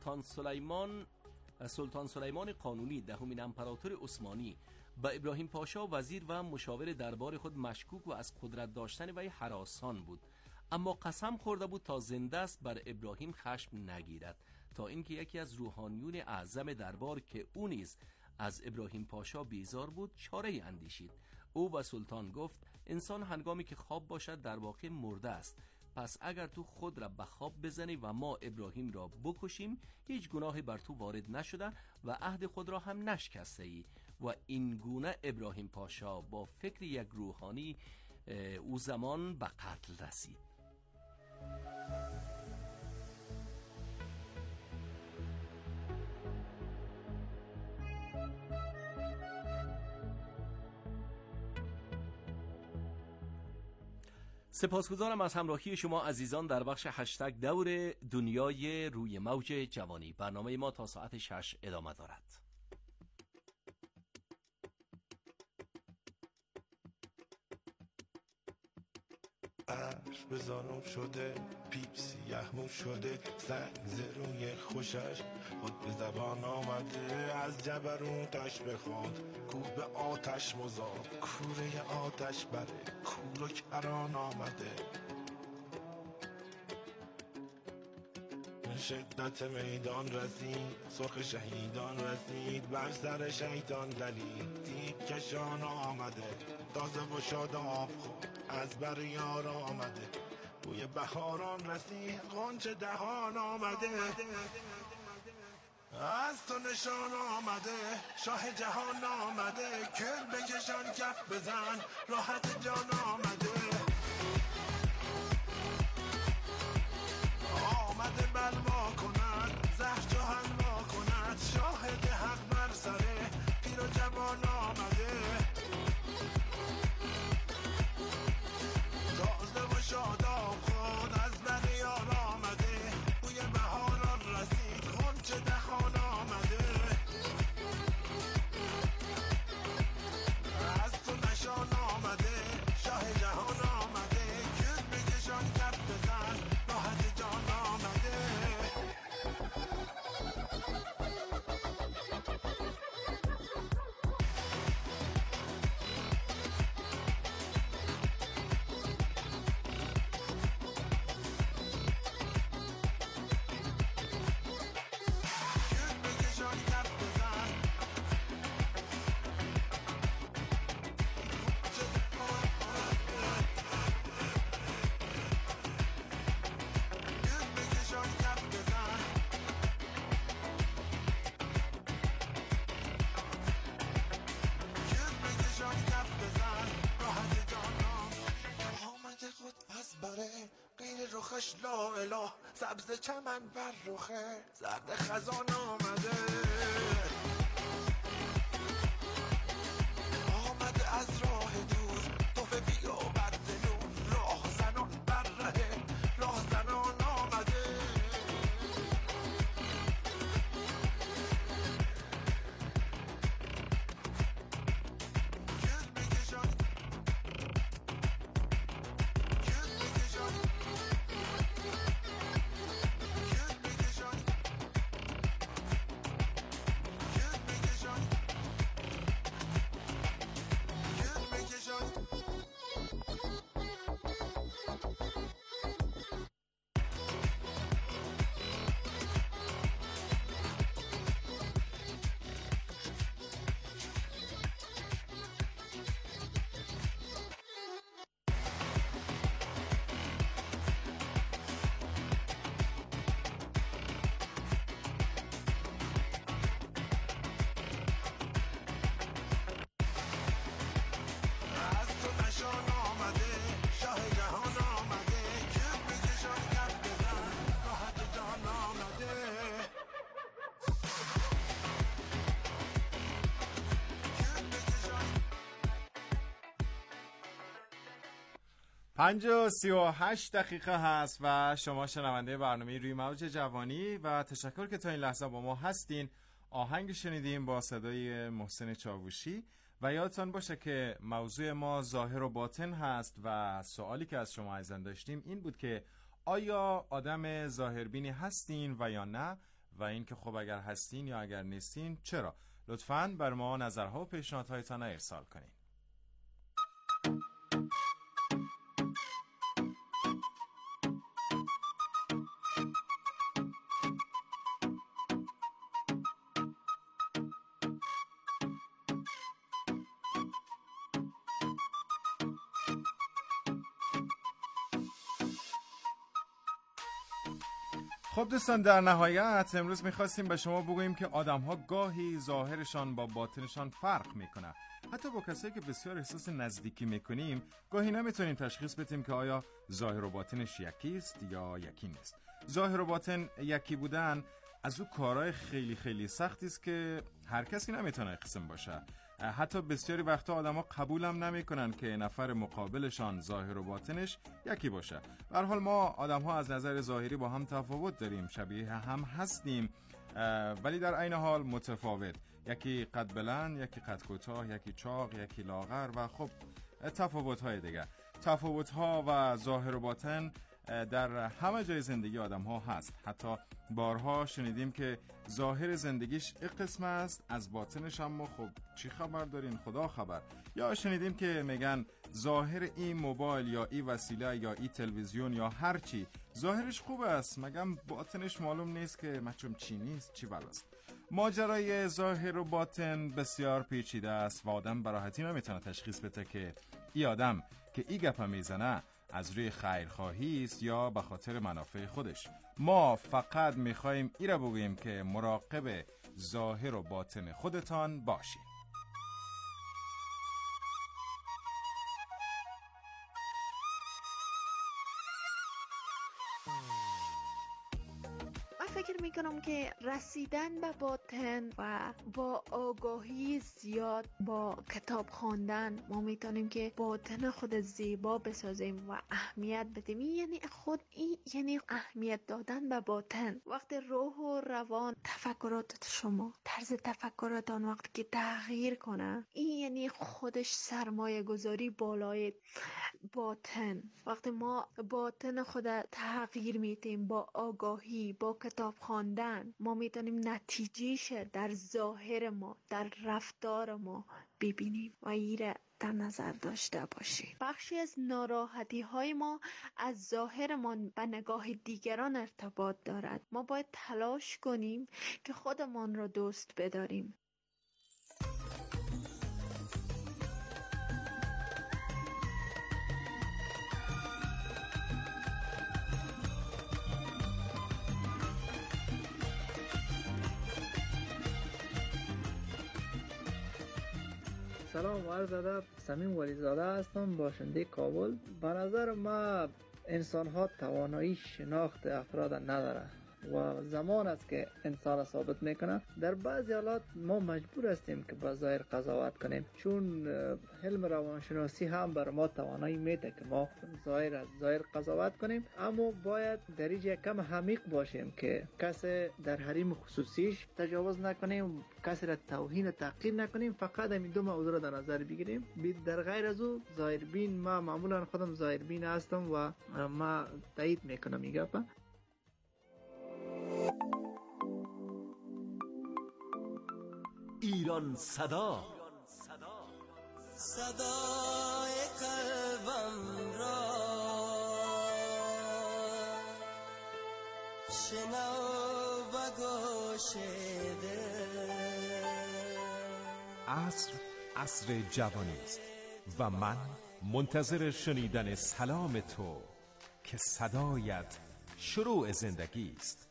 [SPEAKER 12] سلطان سلیمان قانونی دهمین امپراتور عثمانی به ابراهیم پاشا وزیر و مشاور دربار خود مشکوک و از قدرت داشتن وی هراسان بود، اما قسم خورده بود تا زنده است بر ابراهیم خشم نگیرد، تا اینکه یکی از روحانیون اعظم دربار که او نیز از ابراهیم پاشا بیزار بود چاره اندیشید. او و سلطان گفت انسان هنگامی که خواب باشد در واقع مرده است، پس اگر تو خود را به خواب بزنی و ما ابراهیم را بکشیم هیچ گناهی بر تو وارد نشده و عهد خود را هم نشکسته ای. و این گونه ابراهیم پاشا با فکر یک روحانی او زمان به قتل رسید. سپاسگزارم از همراهی شما عزیزان در بخش هشتگ دور دنیای روی موج جوانی. برنامه ما تا ساعت 6 ادامه دارد.
[SPEAKER 13] عرش به زانو شده، پیپ سیاه مو شده، سنگ زروی خوشش خود به زبان آمده، از جبروتش بخواد کوه به آتش مزاد، کوره آتش بره کور و کران آمده. شدت میدان رسید، سرخ شهیدان رسید، بر سر شیطان دلید، تیک کشان آمده، تازه و شاداب خود از بر یار آمده، بوی بهاران رسید، غنچه دهان آمده، از تو نشان آمده، شاه جهان آمده، کل بکشان کف بزن، راحت جان آمده، آمده بلوا کند، زهر جهنما کند، شاهد حق بر سره پیر و جوان آمده، تازه و شاداب خود از بر یار آمده، بوی بهاران رسید، غنچه دهان آمده، از تو نشان آمده، شاه جهان آمده، کل بکشان کف بزن، راحت جان آمده. رخش لا اله، سبز چمن بر رخه، زرد خزان آمده، آمده از راه دور، توفه بی و بد نور، راه زنان بر ره، راه زنان آمده،
[SPEAKER 6] 5:38 هست و شما شنونده برنامه روی موج جوانی و تشکر که تا این لحظه با ما هستین. آهنگ شنیدیم با صدای محسن چاوشی و یادتان باشه که موضوع ما ظاهر و باطن هست و سوالی که از شما عزیزان داشتیم این بود که آیا آدم ظاهربینی هستین و یا نه، و این که خب اگر هستین یا اگر نیستین چرا. لطفاً بر ما نظرها و پیشنهادهایتان ارسال کنین. خب دوستان، در نهایت امروز میخواستیم به شما بگوییم که آدم‌ها گاهی ظاهرشان با باطنشان فرق میکنه. حتی با کسایی که بسیار احساس نزدیکی میکنیم گاهی نمیتونیم تشخیص بدیم که آیا ظاهر و باطنش یکی است یا یکی نیست. ظاهر و باطن یکی بودن از او کارهای خیلی خیلی سختی است که هر کسی نمیتونه قسم باشه. حتی بسیاری وقتا آدما قبول هم نمیکنن که نفر مقابلشان ظاهر و باطنش یکی باشه. به هر حال ما آدم‌ها از نظر ظاهری با هم تفاوت داریم، شبیه هم هستیم ولی در عین حال متفاوت. یکی قد بلند، یکی قد کوتاه، یکی چاق، یکی لاغر و خب تفاوت‌های دیگه. تفاوت‌ها و ظاهر و باطن در همه جای زندگی آدم ها هست. حتی بارها شنیدیم که ظاهر زندگیش یک قسم است، از باطنش اما خب چی خبر دارین؟ خدا خبر. یا شنیدیم که میگن ظاهر این موبایل یا این وسیله یا این تلویزیون یا هر چی ظاهرش خوب است، مگم باطنش معلوم نیست که مچم چی نیست، چی بلاست. ماجرای ظاهر و باطن بسیار پیچیده است و آدم به راحتی نمیتونه تشخیص بده که این آدم که این گپ میزنه از روی خیرخواهی است یا به خاطر منافع خودش. ما فقط میخوایم ای را بگوییم که مراقب ظاهر و باطن خودتان باشید.
[SPEAKER 8] فکر میکنم که رسیدن به باطن و با آگاهی زیاد با کتاب خواندن ما میتونیم که باطن خود زیبا بسازیم و اهمیت بدیم. یعنی خود این یعنی اهمیت دادن به باطن. وقتی روح و روان تفکرات شما، طرز تفکراتان وقتی که تغییر کنه، این یعنی خودش سرمایه گذاری بالای باطن. وقتی ما باطن خود تغییر میدیم با آگاهی، با کتاب خواندن، ما میتونیم نتیجهش در ظاهر ما، در رفتار ما ببینیم و ایره در نظر داشته باشیم. بخشی از ناراحتی های ما از ظاهرمان به نگاه دیگران ارتباط دارد. ما باید تلاش کنیم که خودمان را دوست بداریم.
[SPEAKER 14] سلام و عرض ادب. صمیم ولیزاده هستم، باشنده کابل. به نظر ما انسان ها توانایی شناخت افراد نداره و زمان است که انسان ثابت میکنه. در بعضی حالات ما مجبور هستیم که با ظاهر قضاوت کنیم، چون علم روانشناسی هم بر ما توانایی میده که ما ظاهر قضاوت کنیم، اما باید درجه کم عمیق باشیم که کسی در حریم خصوصیش تجاوز نکنیم، کسی را توهین و تحقیر نکنیم. فقط همین دو موضوع را در نظر بگیریم. در غیر از او ظاهربین، ما معمولا خودم ظاهربین هستم و ما تایید میکنم این گپ.
[SPEAKER 12] ایران صدا،
[SPEAKER 2] صدای قلبم را شنو و گوش
[SPEAKER 15] عصر جوانی است و من منتظر شنیدن سلام تو که صدایت شروع زندگی است.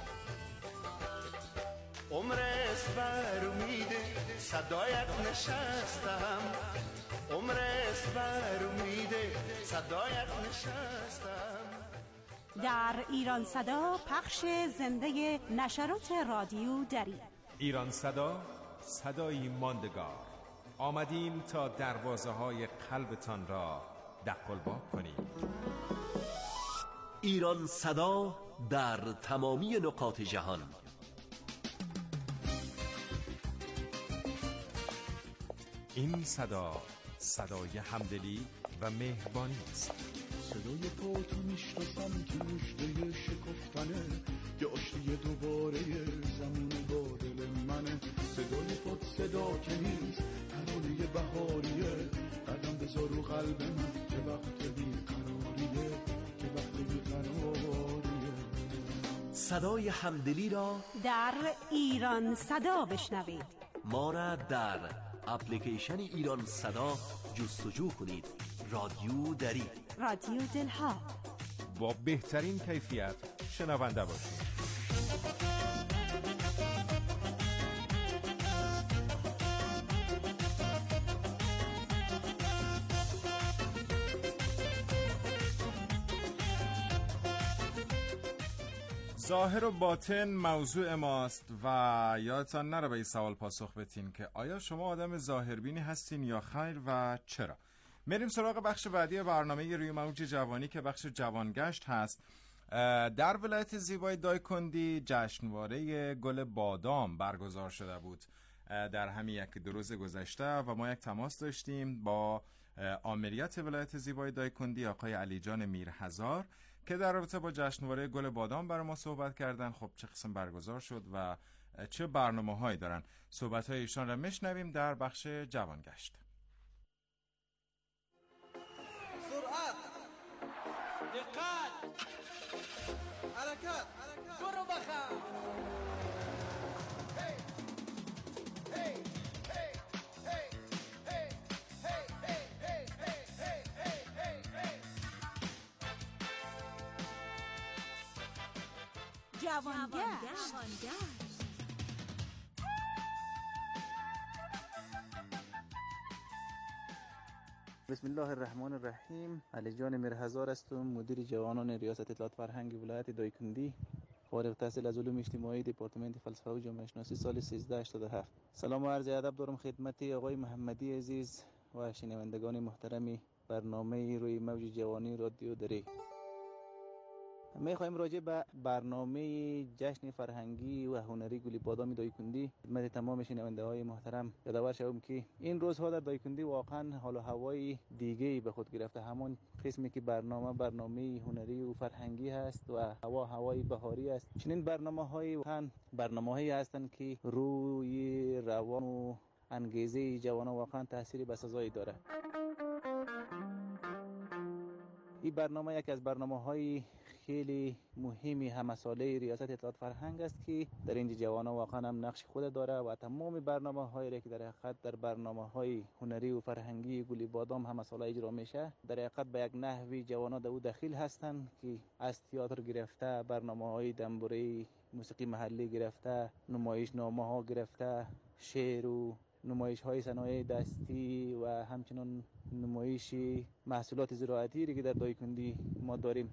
[SPEAKER 2] عمر اسبر امیده صدایت نشستم، عمر اسبر امیده صدایت نشستم.
[SPEAKER 7] در ایران صدا پخش زنده نشرات رادیو دری.
[SPEAKER 15] ایران صدا، صدایی ماندگار. آمدیم تا دروازه های قلبتان را دقلبا کنید.
[SPEAKER 12] ایران صدا در تمامی نقاط جهان.
[SPEAKER 15] این صدا صدای همدلی و مهربانی است.
[SPEAKER 16] صدای پاتو میشناسم که مژده شکفتنه، یه آشتی دوباره زمون با دل منه. صدای پات صدا که نیست، ترانه بهاریه. قدم بذار رو قلب من که وقت بیقراریه، که وقت بیقراریه.
[SPEAKER 12] صدای همدلی را
[SPEAKER 7] در ایران صدا بشنوید.
[SPEAKER 12] ما را در اپلیکیشن ایران صدا جستجو کنید. رادیو دری،
[SPEAKER 7] رادیو دلها،
[SPEAKER 15] با بهترین کیفیت شنونده باشید.
[SPEAKER 6] ظاهر و باطن موضوع ماست و یادتان نره به این سوال پاسخ بدین که آیا شما آدم ظاهربینی هستین یا خیر و چرا؟ میریم سراغ بخش بعدی برنامه روی موج جوانی که بخش جوانگشت هست. در ولایت زیبای دایکندی جشنواره گل بادام برگزار شده بود در همین یک دو روز گذشته و ما یک تماس داشتیم با آمریت ولایت زیبای دایکندی آقای علی جان میرهزار که در رابطه با جشنواره گل بادام برای ما صحبت کردن. خب چه قسم برگزار شد و چه برنامه‌هایی دارن؟ صحبت‌های ایشان را میشنویم در بخش جوانگشت.
[SPEAKER 17] سرعت، دقت، حرکت، برو بخم.
[SPEAKER 7] جوانگشت.
[SPEAKER 14] بسم الله الرحمن الرحیم. علی جان میرهزار هستم، مدیر جوانان ریاست اطلاعات فرهنگ ولایت دایکندی، فارغ التحصیل از علوم اجتماعی، دپارتمنت فلسفه و جامعه شناسی، سال 1387. سلام و عرض ادب دارم خدمت آقای محمدی عزیز و شنوندگان محترم برنامه روی موج جوانی رادیو دری. می‌خوایم راجع به برنامه جشن فرهنگی و هنری گل بادام دایکندی خدمت تمام شنونده‌های محترم یادآور شوم که این روزها در دایکندی واقعا حال و هوای دیگه‌ای به خود گرفته. همون قسمی که برنامه هنری و فرهنگی هست و هوای بهاری است. چنین برنامه‌های واقعا برنامه‌هایی هستند که روی روان و انگیزه جوانان واقعا تأثیری بسزایی داره. این برنامه یکی از برنامه‌های خیلی مهمی همساله ریاست اطلاعات فرهنگ است که در این جوانان واقعا هم نقش خود داره و تمام برنامه‌هایی را که در حقیقت در برنامه‌های هنری و فرهنگی گل بادام همساله اجرا میشه در حقیقت به یک نحوی جوانان در او دخیل هستند که از تئاتر گرفته، برنامه‌های دنبوری، موسیقی محلی گرفته، نمایشنامه‌ها گرفته، شعر و نمایش‌های صنایع دستی و همچنین نمایش محصولات زراعتی که در دایکندی ما داریم.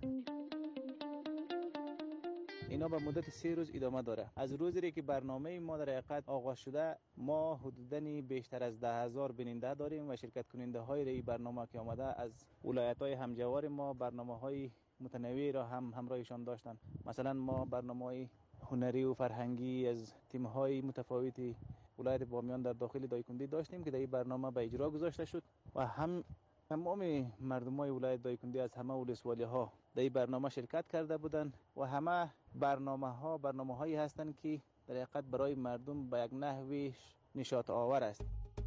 [SPEAKER 14] اینا به مدت 3 روز ادامه داره. از روزی که برنامه ما در حقیقت آغاز شده ما حدوداً بیشتر از 10,000 بیننده داریم و شرکت کننده های این برنامه که آمده از ولایت‌های همجوار ما برنامه‌های متنوعی را هم همراهشان داشتن. مثلا ما برنامه‌های هنری و فرهنگی از تیم‌های متفاوتی ولایت بامیان در داخل دایکندی داشتیم که در این برنامه به اجرا گذاشته شد و تمام مردمای ولایت دایکندی از همه ولسوالی‌ها در این برنامه شرکت کرده بودند و همه برنامه‌هایی هستند که در حقیقت برای مردم به یک نحوی نشاط آور است.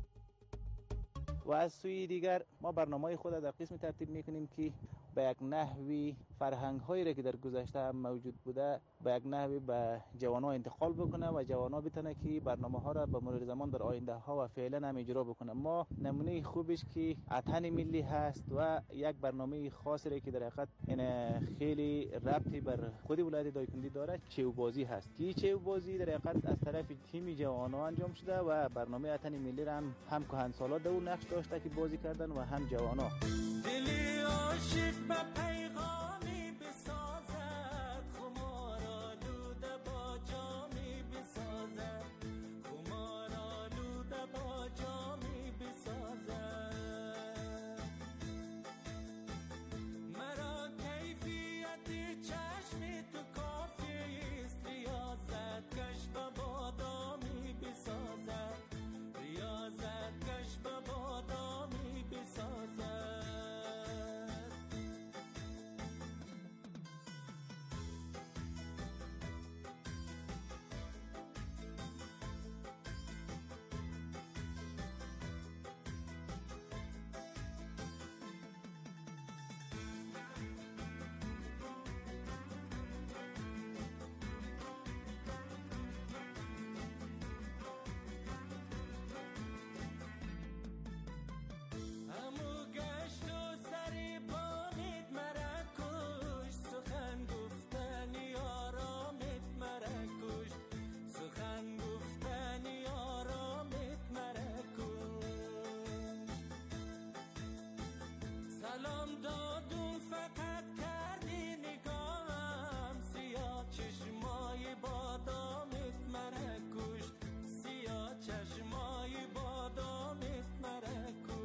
[SPEAKER 14] و از سوی دیگر ما برنامه‌های خود در قسم ترتیب می‌کنیم که به یک نحوی فرهنگ‌هایی را که در گذشته هم موجود بوده به یک نحوی به جوانان انتقال بکنه و جوانان بتونه که برنامه‌ها را به مرور زمان در آینده ها و فعلا هم اجرا بکنه. ما نمونه خوبش که اتن ملی هست و یک برنامه خاصی را که در حقیقت این خیلی ربطی بر خود ولایت دایکندی داره، چوبازی هست. که چوبازی در حقیقت از طرف تیم جوانان انجام شده و برنامه اتن ملی را هم کهنسالا در اون نقش داشته که بازی کردن و هم جوانان.
[SPEAKER 17] دلی عاشق به پیغامی بسازد، خمار آلوده با جامی بسازد، خمار آلوده با جامی بسازد. سلام دادون فقط کردی نگاهم، سیاه چشمای بادامت مرا کشت، سیاه چشمای بادامت مرا کشت.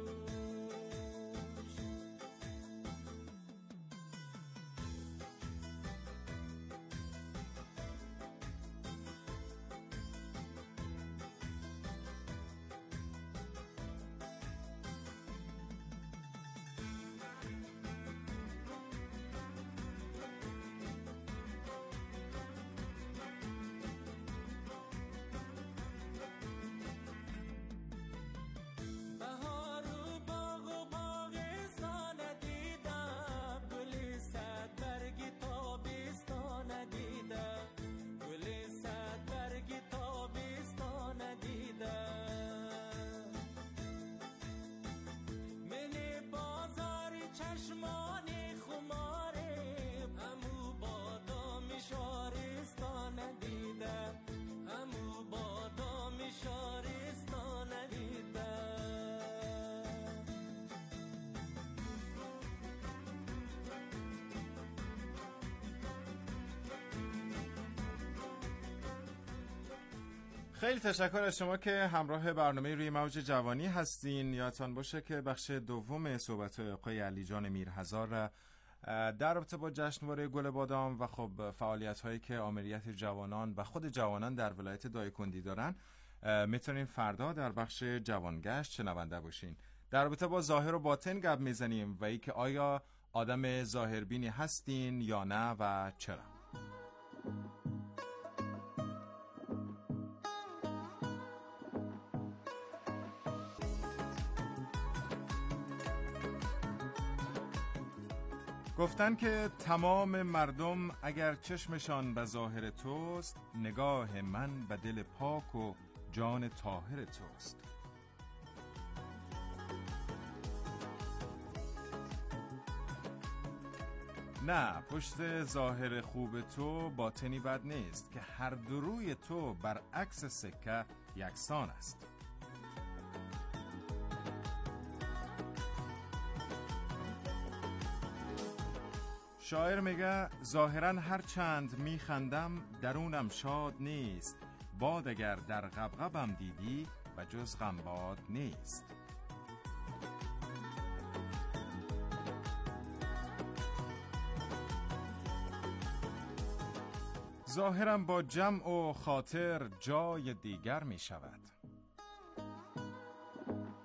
[SPEAKER 6] خیلی تشکر از شما که همراه برنامه روی موج جوانی هستین. یادتان باشه که بخش دوم صحبت‌های آقای علیجان میرهزار را در رابطه با جشنواره گل بادام و خب فعالیت‌هایی که آمریت جوانان و خود جوانان در ولایت دایکنی دارن میتونین فردا در بخش جوانگشت شنونده باشین. در رابطه با ظاهر و باطن گپ میزنیم و اینکه آیا آدم ظاهربینی هستین یا نه و چرا. گفتن که تمام مردم اگر چشمشان به ظاهر توست، نگاه من به دل پاک و جان طاهر توست. نه، پشت ظاهر خوب تو باطنی بد نیست که هر دو روی تو برعکس سکه یکسان است. شاعر میگه ظاهرا هر چند میخندم درونم شاد نیست، باد اگر در غبغبم دیدی و جز غم باد نیست. ظاهرم با جمع و خاطر جای دیگر می شود،